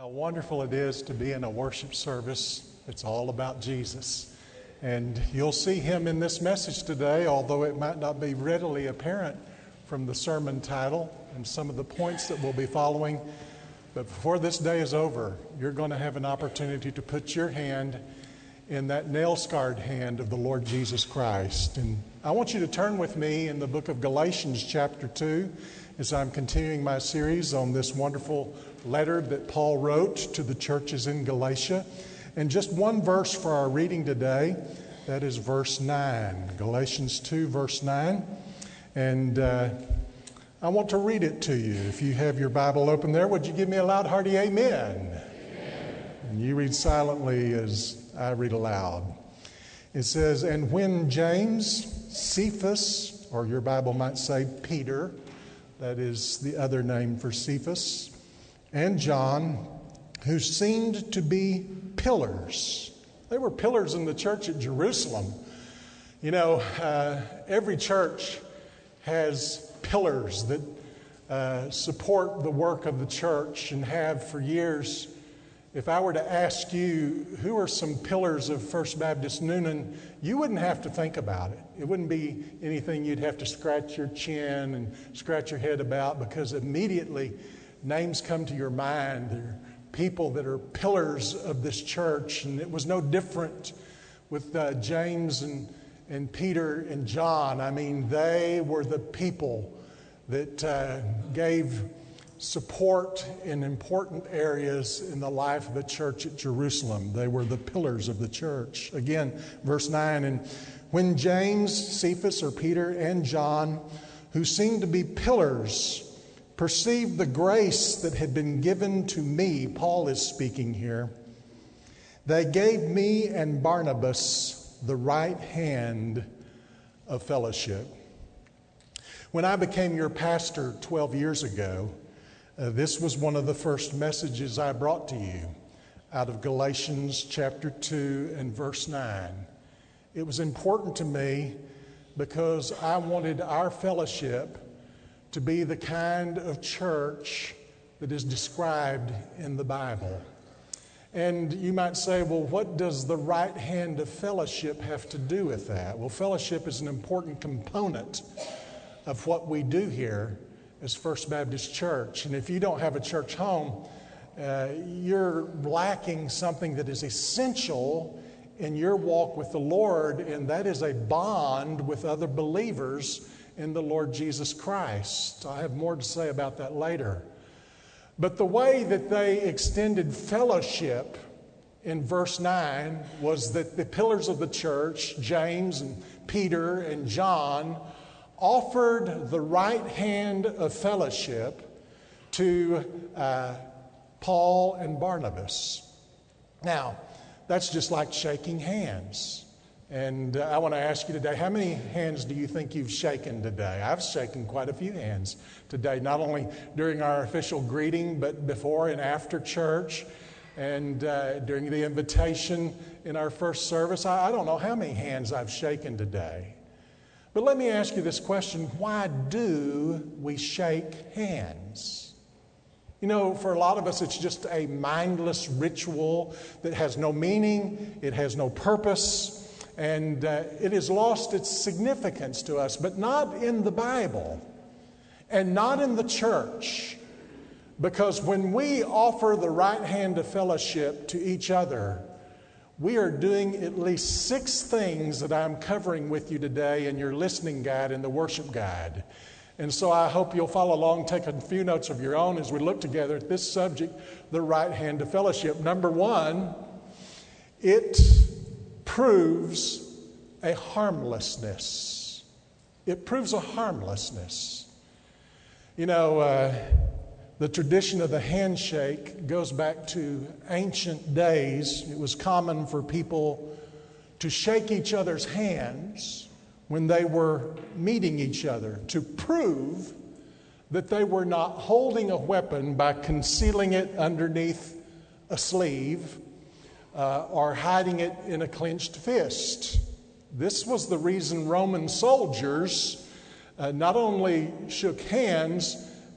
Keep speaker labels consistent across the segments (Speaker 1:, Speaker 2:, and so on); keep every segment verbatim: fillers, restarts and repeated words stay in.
Speaker 1: How wonderful it is to be in a worship service that's all about Jesus. And you'll see him in this message today, although it might not be readily apparent from the sermon title and some of the points that we'll be following. But before this day is over, you're going to have an opportunity to put your hand in that nail-scarred hand of the Lord Jesus Christ. And I want you to turn with me in the book of Galatians chapter two as I'm continuing my series on this wonderful letter that Paul wrote to the churches in Galatia. And just one verse for our reading today, that is verse nine. Galatians two, verse nine. And uh, I want to read it to you. If you have your Bible open there, would you give me a loud, hearty amen? Amen. And you read silently as I read aloud. It says, "And when James, Cephas, or your Bible might say Peter, that is the other name for Cephas, and John, who seemed to be pillars." They were pillars in the church at Jerusalem. You know, uh, every church has pillars that uh, support the work of the church and have for years. If I were to ask you, who are some pillars of First Baptist Newnan, you wouldn't have to think about it. It wouldn't be anything you'd have to scratch your chin and scratch your head about, because immediately names come to your mind. They're people that are pillars of this church. And it was no different with uh, James and, and Peter and John. I mean, they were the people that uh, gave support in important areas in the life of the church at Jerusalem. They were the pillars of the church. Again, verse nine, "And when James, Cephas, or Peter, and John, who seemed to be pillars, perceived the grace that had been given to me," Paul is speaking here, "they gave me and Barnabas the right hand of fellowship." When I became your pastor twelve years ago, uh, this was one of the first messages I brought to you out of Galatians chapter two and verse nine. It was important to me because I wanted our fellowship to be the kind of church that is described in the Bible. And you might say, well, what does the right hand of fellowship have to do with that? Well, fellowship is an important component of what we do here as First Baptist Church. And if you don't have a church home, uh, you're lacking something that is essential in your walk with the Lord, and that is a bond with other believers in the Lord Jesus Christ. I have more to say about that later. But the way that they extended fellowship in verse nine was that the pillars of the church, James and Peter and John, offered the right hand of fellowship to uh, Paul and Barnabas. Now, that's just like shaking hands. And uh, I want to ask you today, how many hands do you think you've shaken today? I've shaken quite a few hands today, not only during our official greeting, but before and after church, and uh, during the invitation in our first service. I, I don't know how many hands I've shaken today. But let me ask you this question: why do we shake hands? You know, for a lot of us, it's just a mindless ritual that has no meaning, it has no purpose. And uh, it has lost its significance to us, but not in the Bible and not in the church. Because when we offer the right hand of fellowship to each other, we are doing at least six things that I'm covering with you today in your listening guide and the worship guide. And so I hope you'll follow along, take a few notes of your own as we look together at this subject, the right hand of fellowship. Number one, it proves a harmlessness. It proves a harmlessness. You know, uh, the tradition of the handshake goes back to ancient days. It was common for people to shake each other's hands when they were meeting each other, to prove that they were not holding a weapon by concealing it underneath a sleeve Uh, or hiding it in a clenched fist. This was the reason Roman soldiers uh, not only shook hands,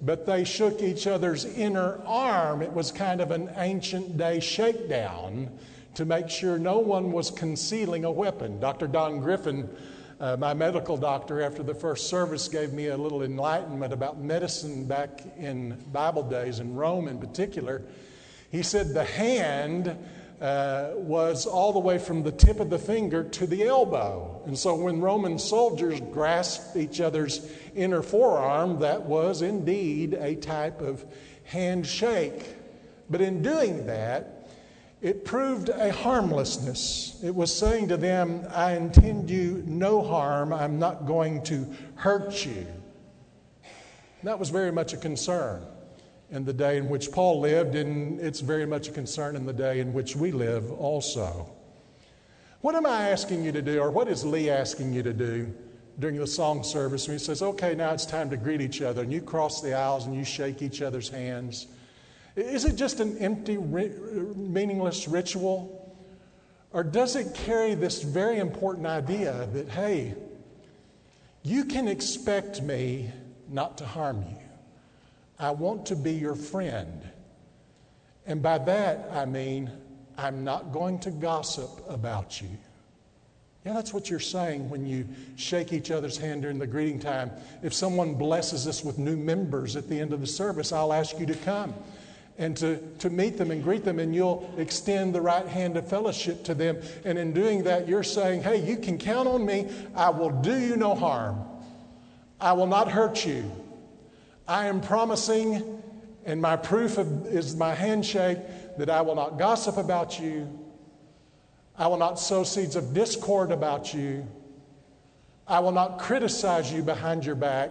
Speaker 1: but they shook each other's inner arm. It was kind of an ancient day shakedown to make sure no one was concealing a weapon. Doctor Don Griffin, uh, my medical doctor, after the first service gave me a little enlightenment about medicine back in Bible days, in Rome in particular. He said the hand uh, was all the way from the tip of the finger to the elbow. And so when Roman soldiers grasped each other's inner forearm, that was indeed a type of handshake. But in doing that, it proved a harmlessness. It was saying to them, I intend you no harm. I'm not going to hurt you. And that was very much a concern in the day in which Paul lived, and it's very much a concern in the day in which we live also. What am I asking you to do, or what is Lee asking you to do during the song service when he says, okay, now it's time to greet each other, and you cross the aisles and you shake each other's hands? Is it just an empty, meaningless ritual? Or does it carry this very important idea that, hey, you can expect me not to harm you. I want to be your friend. And by that, I mean, I'm not going to gossip about you. Yeah, that's what you're saying when you shake each other's hand during the greeting time. If someone blesses us with new members at the end of the service, I'll ask you to come and to, to meet them and greet them, and you'll extend the right hand of fellowship to them. And in doing that, you're saying, hey, you can count on me. I will do you no harm. I will not hurt you. I am promising, and my proof of, is my handshake, that I will not gossip about you. I will not sow seeds of discord about you. I will not criticize you behind your back.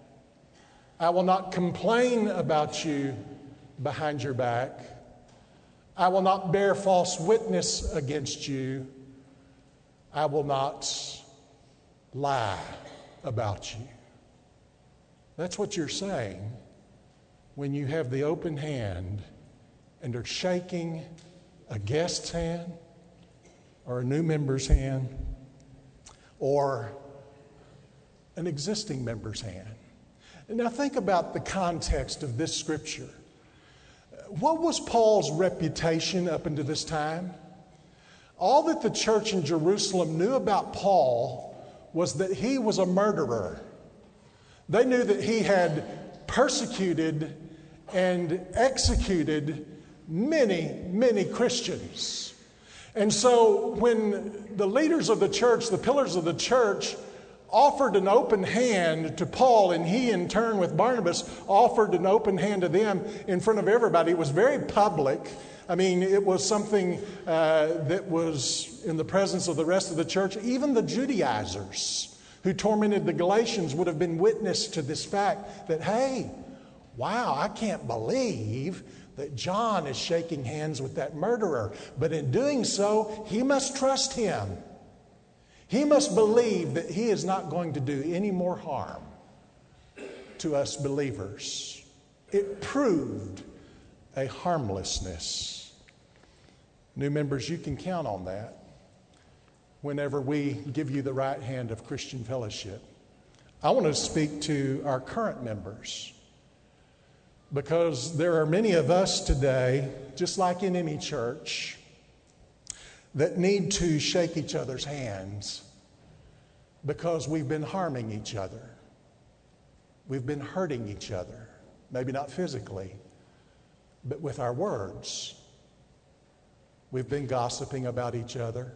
Speaker 1: I will not complain about you behind your back. I will not bear false witness against you. I will not lie about you. That's what you're saying when you have the open hand and are shaking a guest's hand or a new member's hand or an existing member's hand. Now think about the context of this scripture. What was Paul's reputation up until this time? All that the church in Jerusalem knew about Paul was that he was a murderer. They knew that he had persecuted and executed many, many Christians. And so when the leaders of the church, the pillars of the church, offered an open hand to Paul, and he in turn with Barnabas offered an open hand to them in front of everybody, it was very public. I mean, it was something uh, that was in the presence of the rest of the church. Even the Judaizers who tormented the Galatians would have been witness to this fact that, hey, wow, I can't believe that John is shaking hands with that murderer. But in doing so, he must trust him. He must believe that he is not going to do any more harm to us believers. It proved a harmlessness. New members, you can count on that whenever we give you the right hand of Christian fellowship. I want to speak to our current members, because there are many of us today, just like in any church, that need to shake each other's hands because we've been harming each other. We've been hurting each other, maybe not physically, but with our words. We've been gossiping about each other.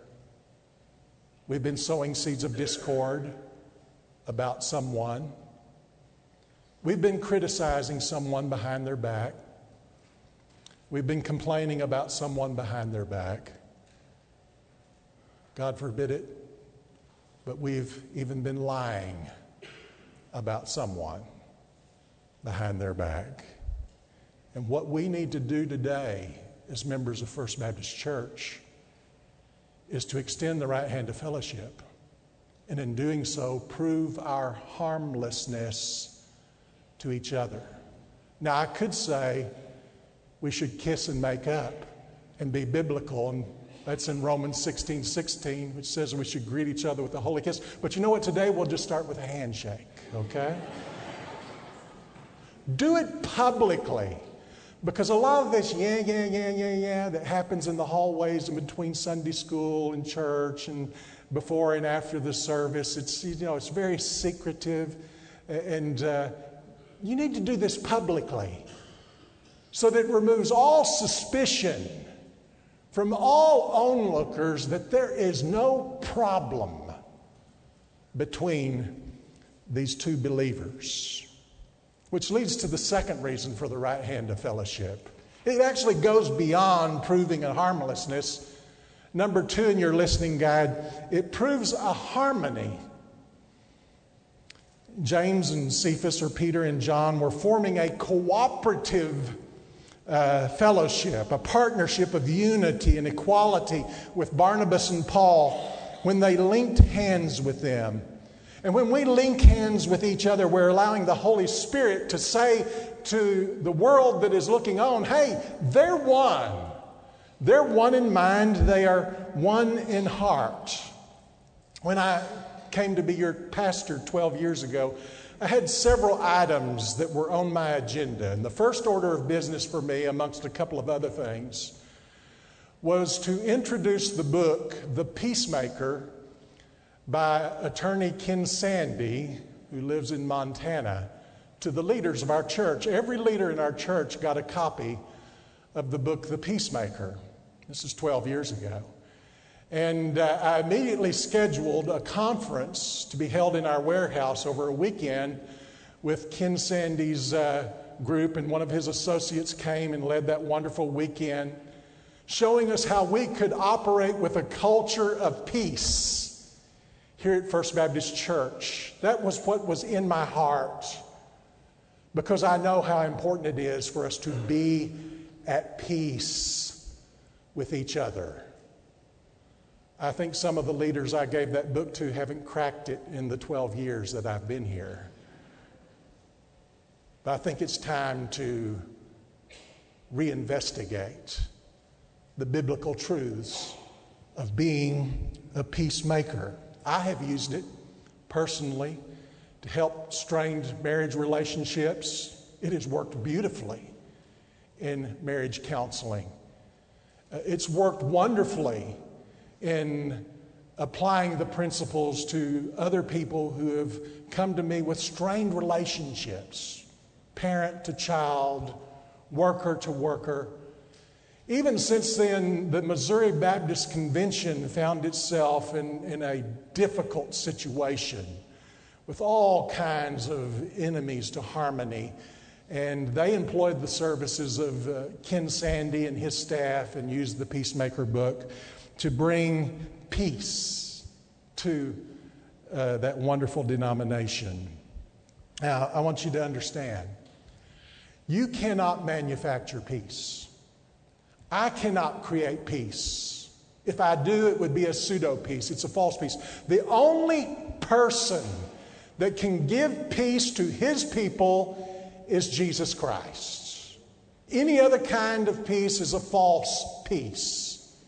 Speaker 1: We've been sowing seeds of discord about someone. We've been criticizing someone behind their back. We've been complaining about someone behind their back. God forbid it, but we've even been lying about someone behind their back. And what we need to do today as members of First Baptist Church is to extend the right hand of fellowship, and in doing so, prove our harmlessness to each other. Now, I could say we should kiss and make up and be biblical, and that's in Romans sixteen sixteen, which says we should greet each other with a holy kiss. But you know what? Today we'll just start with a handshake, okay? Do it publicly. Because a lot of this yeah, yeah, yeah, yeah, yeah that happens in the hallways and between Sunday school and church and before and after the service, it's, you know, it's very secretive. And uh, you need to do this publicly so that it removes all suspicion from all onlookers that there is no problem between these two believers. Which leads to the second reason for the right hand of fellowship. It actually goes beyond proving a harmlessness. Number two in your listening guide, it proves a harmony. James and Cephas, or Peter and John, were forming a cooperative uh, fellowship, a partnership of unity and equality with Barnabas and Paul when they linked hands with them. And when we link hands with each other, we're allowing the Holy Spirit to say to the world that is looking on, hey, they're one. They're one in mind. They are one in heart. When I came to be your pastor twelve years ago, I had several items that were on my agenda. And the first order of business for me, amongst a couple of other things, was to introduce the book, The Peacemaker, by attorney Ken Sande, who lives in Montana, to the leaders of our church. Every leader in our church got a copy of the book, The Peacemaker. This is twelve years ago. And uh, I immediately scheduled a conference to be held in our warehouse over a weekend with Ken Sande's uh, group, and one of his associates came and led that wonderful weekend, showing us how we could operate with a culture of peace here at First Baptist Church. That was what was in my heart, because I know how important it is for us to be at peace with each other. I think some of the leaders I gave that book to haven't cracked it in the twelve years that I've been here. But I think it's time to reinvestigate the biblical truths of being a peacemaker. I have used it personally to help strained marriage relationships. It has worked beautifully in marriage counseling. Uh, it's worked wonderfully in applying the principles to other people who have come to me with strained relationships, parent to child, worker to worker. Even since then, the Missouri Baptist Convention found itself in, in a difficult situation with all kinds of enemies to harmony. And they employed the services of uh, Ken Sande and his staff and used the Peacemaker book to bring peace to uh, that wonderful denomination. Now, I want you to understand, you cannot manufacture peace. I cannot create peace. If I do, it would be a pseudo peace. It's a false peace. The only person that can give peace to his people is Jesus Christ. Any other kind of peace is a false peace.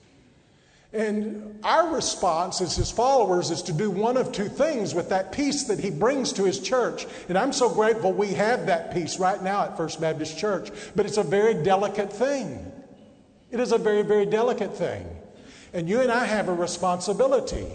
Speaker 1: And our response as his followers is to do one of two things with that peace that he brings to his church. And I'm so grateful we have that peace right now at First Baptist Church. But it's a very delicate thing. It is a very, very delicate thing. And you and I have a responsibility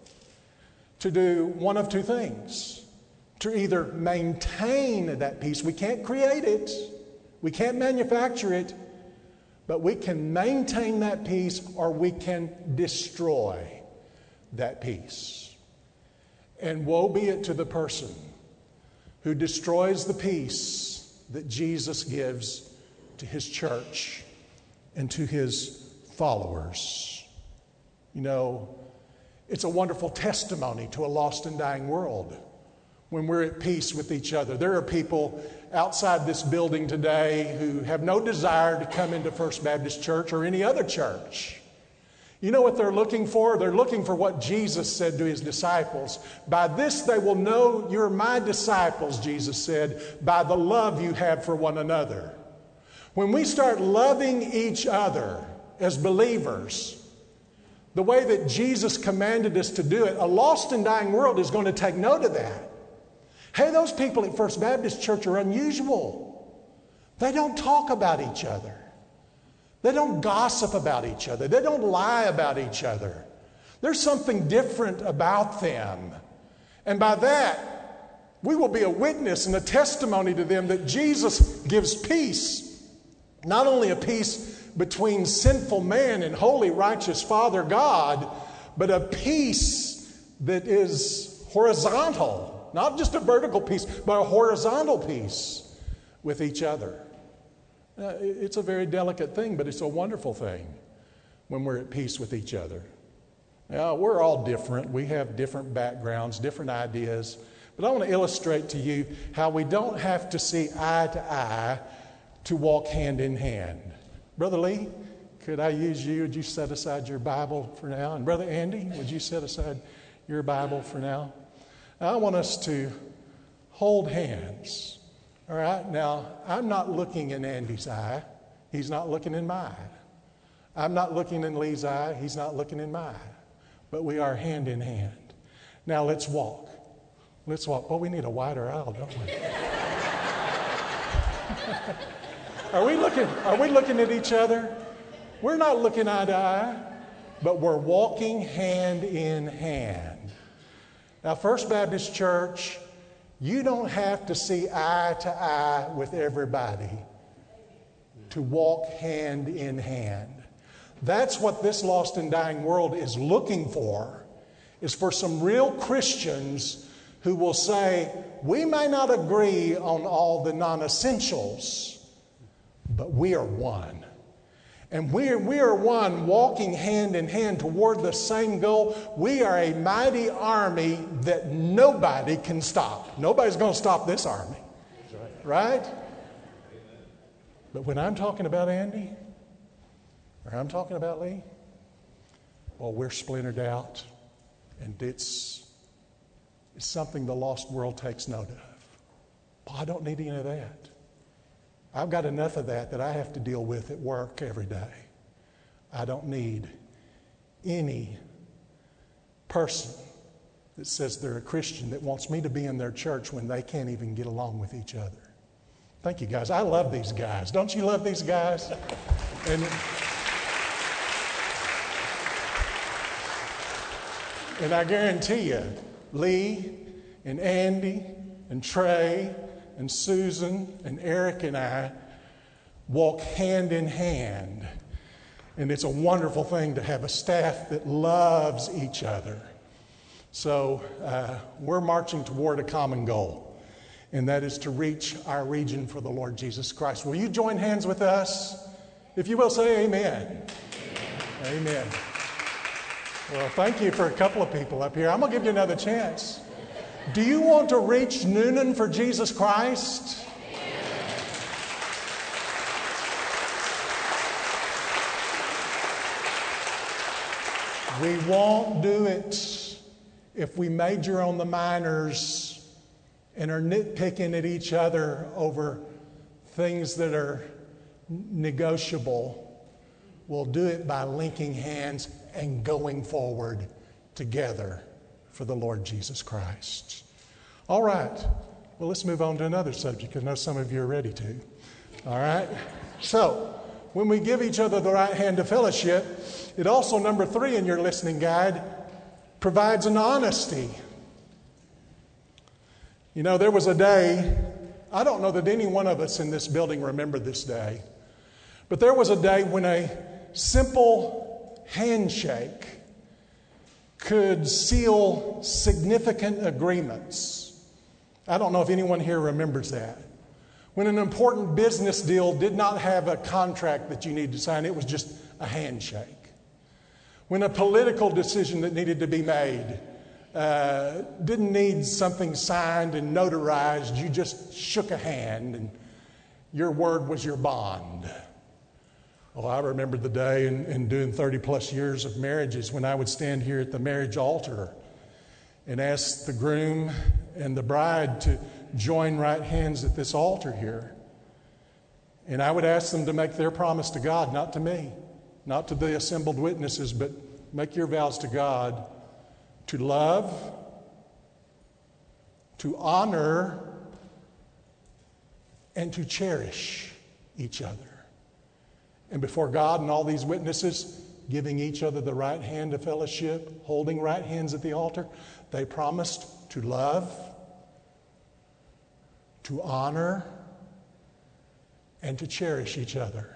Speaker 1: to do one of two things. To either maintain that peace. We can't create it. We can't manufacture it. But we can maintain that peace, or we can destroy that peace. And woe be it to the person who destroys the peace that Jesus gives to his church and to his followers. You know, it's a wonderful testimony to a lost and dying world when we're at peace with each other. There are people outside this building today who have no desire to come into First Baptist Church or any other church. You know what they're looking for? They're looking for what Jesus said to his disciples. By this they will know you're my disciples, Jesus said, by the love you have for one another. When we start loving each other as believers, the way that Jesus commanded us to do it, a lost and dying world is going to take note of that. Hey, those people at First Baptist Church are unusual. They don't talk about each other. They don't gossip about each other. They don't lie about each other. There's something different about them. And by that, we will be a witness and a testimony to them that Jesus gives peace. Not only a peace between sinful man and holy, righteous Father God, but a peace that is horizontal. Not just a vertical peace, but a horizontal peace with each other. Uh, it's a very delicate thing, but it's a wonderful thing when we're at peace with each other. Now, we're all different. We have different backgrounds, different ideas. But I want to illustrate to you how we don't have to see eye to eye to walk hand in hand. Brother Lee, could I use you? Would you set aside your Bible for now? And Brother Andy, would you set aside your Bible for now? I want us to hold hands. All right, now, I'm not looking in Andy's eye. He's not looking in my eye. I'm not looking in Lee's eye. He's not looking in my eye. But we are hand in hand. Now, let's walk. Let's walk. Oh, we need a wider aisle, don't we? Are we looking, are we looking at each other? We're not looking eye to eye, but we're walking hand in hand. Now, First Baptist Church, you don't have to see eye to eye with everybody to walk hand in hand. That's what this lost and dying world is looking for, is for some real Christians who will say, we may not agree on all the non-essentials, but we are one. And we are, we are one walking hand in hand toward the same goal. We are a mighty army that nobody can stop. Nobody's going to stop this army. Right? But when I'm talking about Andy, or I'm talking about Lee, well, we're splintered out. And it's, it's something the lost world takes note of. Well, I don't need any of that. I've got enough of that that I have to deal with at work every day. I don't need any person that says they're a Christian that wants me to be in their church when they can't even get along with each other. Thank you, guys. I love these guys. Don't you love these guys? And, and I guarantee you, Lee and Andy and Trey and Susan and Eric and I walk hand in hand. And it's a wonderful thing to have a staff that loves each other. So uh, we're marching toward a common goal, and that is to reach our region for the Lord Jesus Christ. Will you join hands with us? If you will, say amen. Amen. Amen. Well, thank you for a couple of people up here. I'm going to give you another chance. Do you want to reach Newnan for Jesus Christ? We won't do it if we major on the minors and are nitpicking at each other over things that are negotiable. We'll do it by linking hands and going forward together for the Lord Jesus Christ. All right. Well, let's move on to another subject. I know some of you are ready to. All right. So, when we give each other the right hand of fellowship, it also, number three in your listening guide, provides an honesty. You know, there was a day, I don't know that any one of us in this building remember this day, but there was a day when a simple handshake could seal significant agreements. I don't know if anyone here remembers that. When an important business deal did not have a contract that you needed to sign, it was just a handshake. When a political decision that needed to be made uh, didn't need something signed and notarized, you just shook a hand and your word was your bond. Oh, I remember the day in, in doing thirty plus years of marriages when I would stand here at the marriage altar and ask the groom and the bride to join right hands at this altar here. And I would ask them to make their promise to God, not to me, not to the assembled witnesses, but make your vows to God to love, to honor, and to cherish each other. And before God and all these witnesses, giving each other the right hand of fellowship, holding right hands at the altar, they promised to love, to honor, and to cherish each other.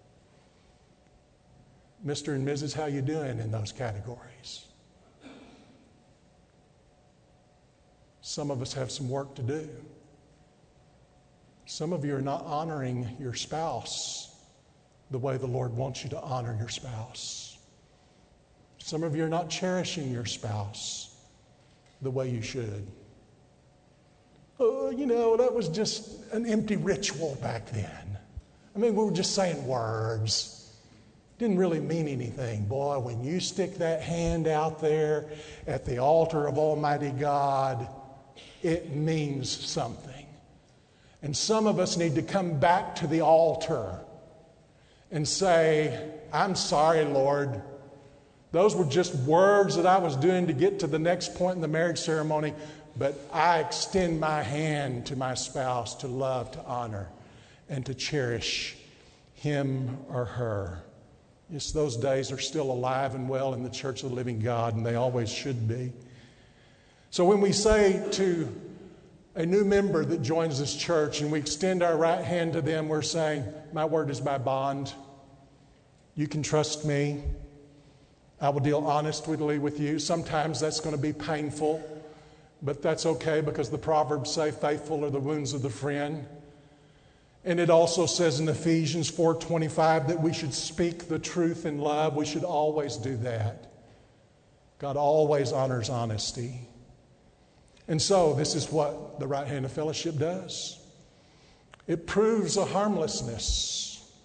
Speaker 1: Mister and Missus, how you doing in those categories? Some of us have some work to do. Some of you are not honoring your spouse the way the Lord wants you to honor your spouse. Some of you are not cherishing your spouse the way you should. Oh, you know, that was just an empty ritual back then. I mean, we were just saying words. Didn't really mean anything. Boy, when you stick that hand out there at the altar of Almighty God, it means something. And some of us need to come back to the altar and say, I'm sorry, Lord. Those were just words that I was doing to get to the next point in the marriage ceremony, but I extend my hand to my spouse to love, to honor, and to cherish him or her. Yes, those days are still alive and well in the Church of the Living God, and they always should be. So when we say to a new member that joins this church and we extend our right hand to them, we're saying, my word is my bond. You can trust me. I will deal honestly with you. Sometimes that's going to be painful, but that's okay because the Proverbs say faithful are the wounds of the friend. And it also says in Ephesians four twenty-five that we should speak the truth in love. We should always do that. God always honors honesty. And so this is what the right hand of fellowship does. It proves a harmlessness.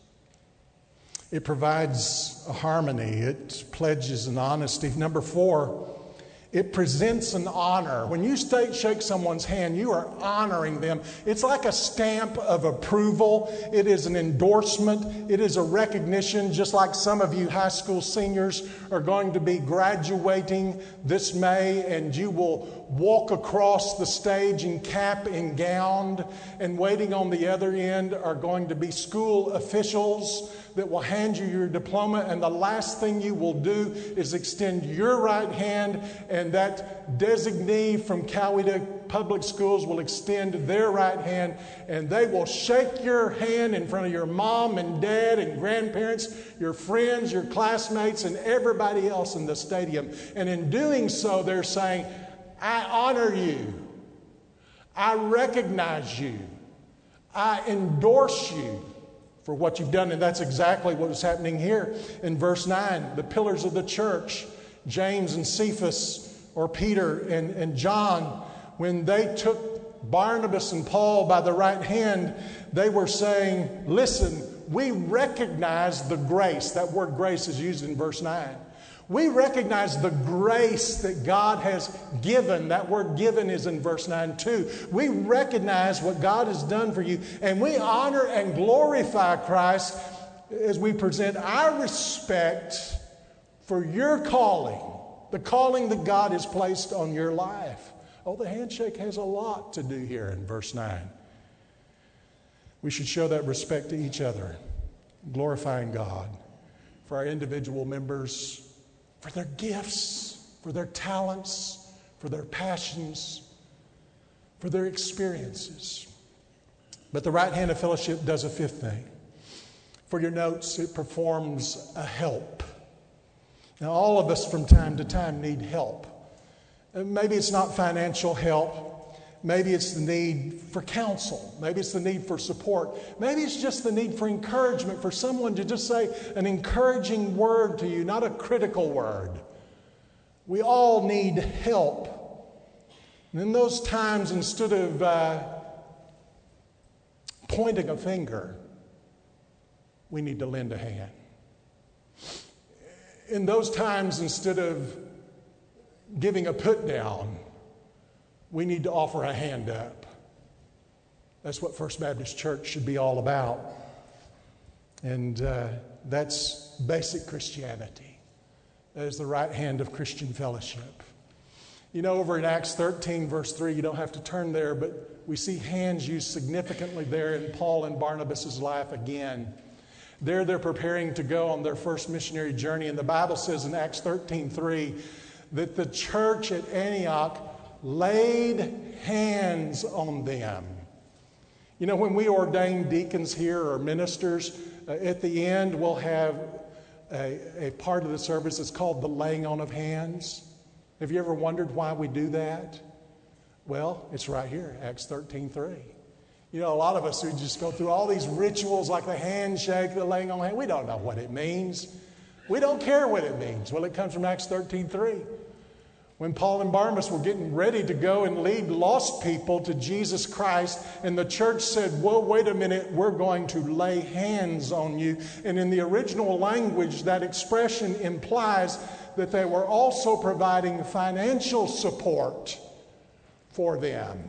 Speaker 1: It provides a harmony. It pledges an honesty. Number four, it presents an honor. When you stay, shake someone's hand, you are honoring them. It's like a stamp of approval. It is an endorsement. It is a recognition, just like some of you high school seniors are going to be graduating this May, and you will walk across the stage in cap and gown, and waiting on the other end are going to be school officials that will hand you your diploma, and the last thing you will do is extend your right hand, and that designee from Coweta Public Schools will extend their right hand, and they will shake your hand in front of your mom and dad and grandparents, your friends, your classmates, and everybody else in the stadium. And in doing so, they're saying, I honor you. I recognize you. I endorse you for what you've done. And that's exactly what was happening here in verse nine. The pillars of the church, James and Cephas, or Peter and, and John, when they took Barnabas and Paul by the right hand, they were saying, listen, we recognize the grace. That word grace is used in verse nine. We recognize the grace that God has given. That word given is in verse nine too. We recognize what God has done for you, and we honor and glorify Christ as we present our respect for your calling, the calling that God has placed on your life. Oh, the handshake has a lot to do here in verse nine. We should show that respect to each other, glorifying God for our individual members, for their gifts, for their talents, for their passions, for their experiences. But the right hand of fellowship does a fifth thing. For your notes, it performs a help. Now, all of us from time to time need help. Maybe it's not financial help. Maybe it's the need for counsel. Maybe it's the need for support. Maybe it's just the need for encouragement, for someone to just say an encouraging word to you, not a critical word. We all need help. And in those times, instead of uh, pointing a finger, we need to lend a hand. In those times, instead of giving a put down, we need to offer a hand up. That's what First Baptist Church should be all about. And uh, that's basic Christianity. That is the right hand of Christian fellowship. You know, over in Acts thirteen, verse three, you don't have to turn there, but we see hands used significantly there in Paul and Barnabas' life again. There they're preparing to go on their first missionary journey, and the Bible says in Acts thirteen three that the church at Antioch laid hands on them. You know, when we ordain deacons here or ministers, uh, at the end we'll have a, a part of the service that's called the laying on of hands. Have you ever wondered why we do that? Well, it's right here, Acts thirteen three. You know, a lot of us who just go through all these rituals like the handshake, the laying on of hands, we don't know what it means. We don't care what it means. Well, it comes from Acts thirteen three. When Paul and Barnabas were getting ready to go and lead lost people to Jesus Christ, and the church said, whoa, wait a minute, we're going to lay hands on you. And in the original language, that expression implies that they were also providing financial support for them.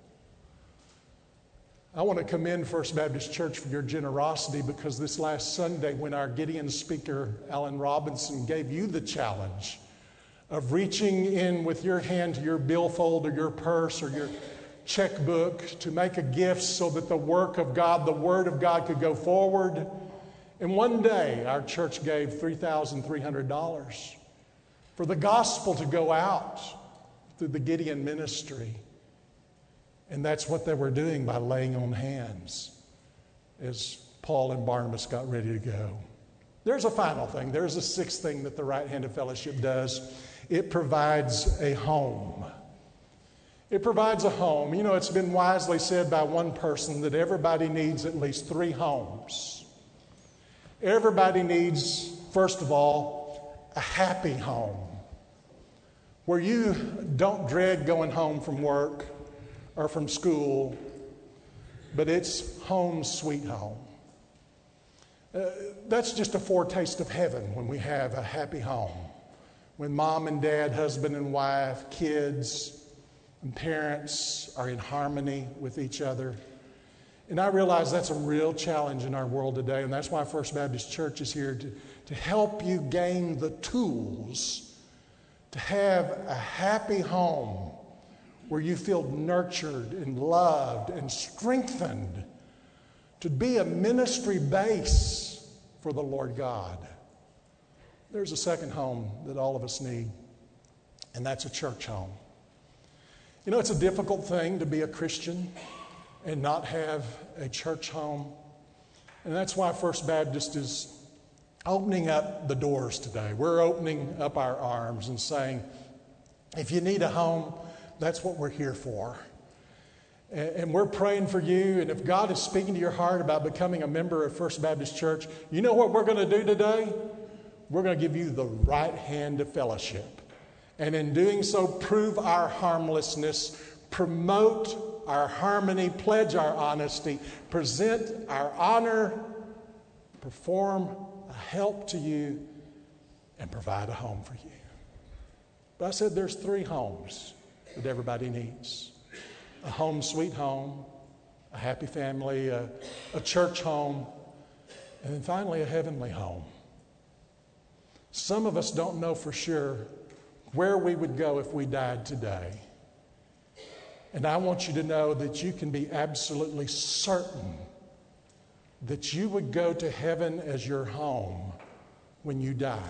Speaker 1: I want to commend First Baptist Church for your generosity, because this last Sunday when our Gideon speaker, Alan Robinson, gave you the challenge of reaching in with your hand to your billfold or your purse or your checkbook to make a gift so that the work of God, the Word of God, could go forward. And one day our church gave three thousand three hundred dollars for the gospel to go out through the Gideon ministry. And that's what they were doing by laying on hands as Paul and Barnabas got ready to go. There's a final thing. There's a sixth thing that the Right Hand of Fellowship does. It provides a home. It provides a home. You know, it's been wisely said by one person that everybody needs at least three homes. Everybody needs, first of all, a happy home where you don't dread going home from work or from school, but it's home sweet home. Uh, that's just a foretaste of heaven when we have a happy home. When mom and dad, husband and wife, kids and parents are in harmony with each other. And I realize that's a real challenge in our world today, and that's why First Baptist Church is here to, to help you gain the tools to have a happy home where you feel nurtured and loved and strengthened to be a ministry base for the Lord God. There's a second home that all of us need, and that's a church home. You know, it's a difficult thing to be a Christian and not have a church home. And that's why First Baptist is opening up the doors today. We're opening up our arms and saying, if you need a home, that's what we're here for. And we're praying for you. And if God is speaking to your heart about becoming a member of First Baptist Church, you know what we're going to do today? We're going to give you the right hand of fellowship. And in doing so, prove our harmlessness, promote our harmony, pledge our honesty, present our honor, perform a help to you, and provide a home for you. But I said there's three homes that everybody needs. A home sweet home, a happy family, a, a church home, and then finally a heavenly home. Some of us don't know for sure where we would go if we died today. And I want you to know that you can be absolutely certain that you would go to heaven as your home when you die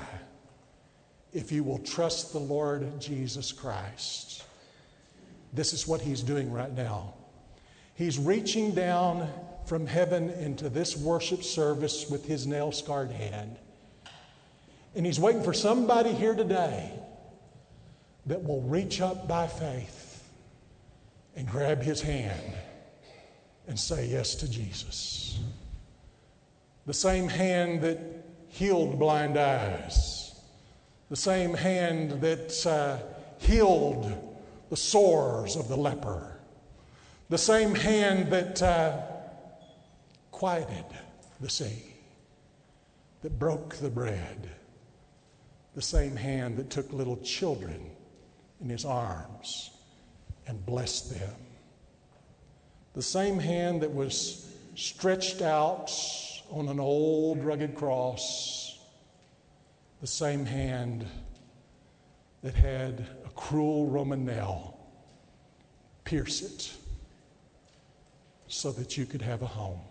Speaker 1: if you will trust the Lord Jesus Christ. This is what he's doing right now. He's reaching down from heaven into this worship service with his nail-scarred hand. And he's waiting for somebody here today that will reach up by faith and grab his hand and say yes to Jesus. The same hand that healed blind eyes. The same hand that uh, healed the sores of the leper. The same hand that uh, quieted the sea, that broke the bread. The same hand that took little children in his arms and blessed them. The same hand that was stretched out on an old rugged cross. The same hand that had a cruel Roman nail pierce it so that you could have a home.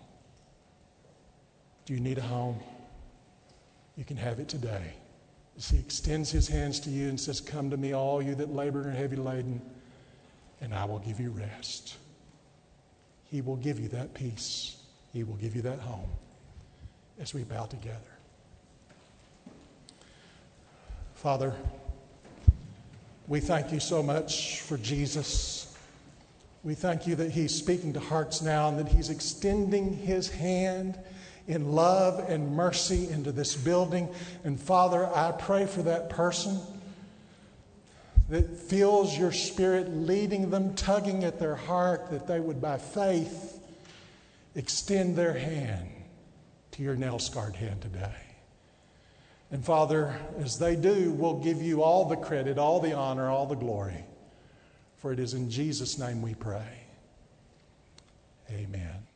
Speaker 1: Do you need a home? You can have it today. As he extends his hands to you and says, "Come to me, all you that labor and are heavy laden, and I will give you rest." He will give you that peace. He will give you that home as we bow together. Father, we thank you so much for Jesus. We thank you that he's speaking to hearts now and that he's extending his hand in love and mercy into this building. And Father, I pray for that person that feels your Spirit leading them, tugging at their heart, that they would by faith extend their hand to your nail-scarred hand today. And Father, as they do, we'll give you all the credit, all the honor, all the glory. For it is in Jesus' name we pray. Amen.